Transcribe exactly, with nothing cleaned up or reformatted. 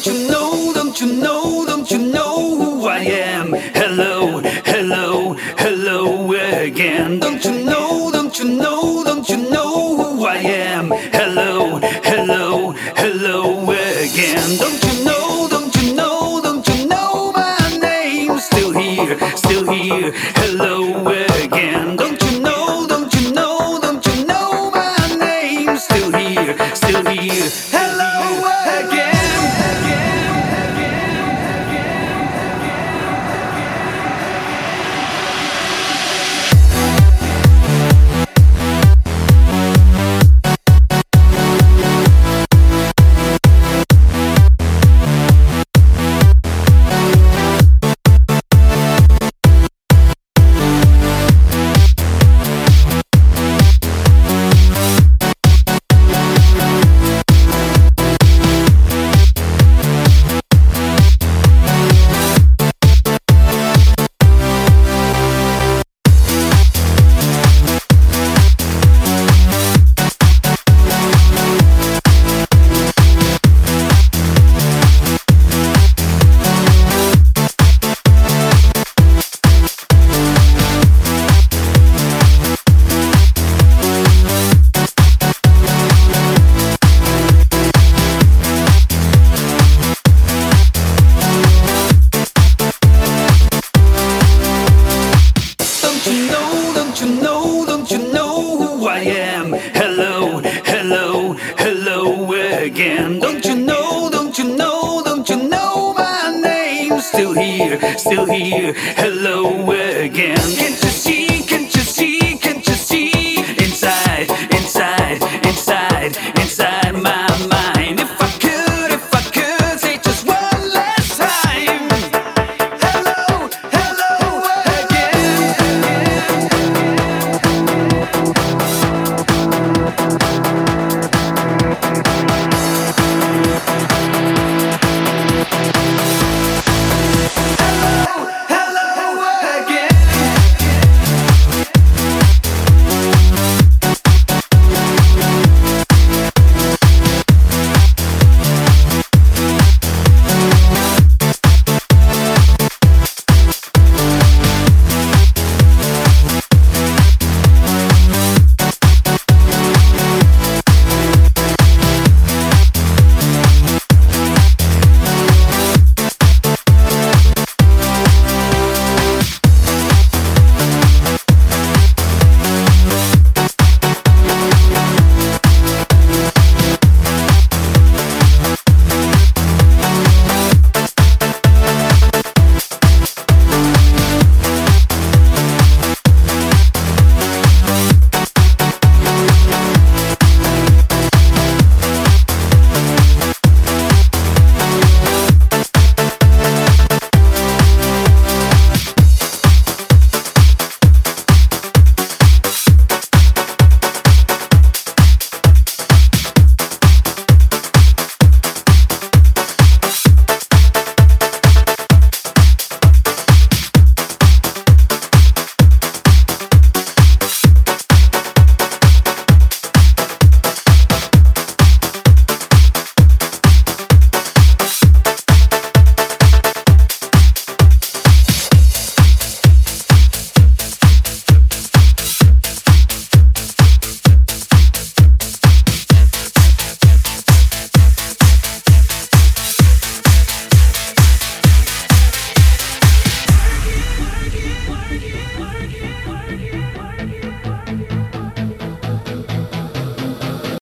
Don't you know, don't you know, don't you know who I am? Hello, hello, hello again. Don't you know, don't you know, don't you know who I am? Hello, hello, hello again. Don't you know, don't you know, don't you know my name? Still here, still here. Hello again. Don't you know, don't you know, don't you know my name? Still here, still here. Hello again. Hello, hello, hello again. Don't you know, don't you know, don't you know my name? Still here, still here. Hello again. Can't you see?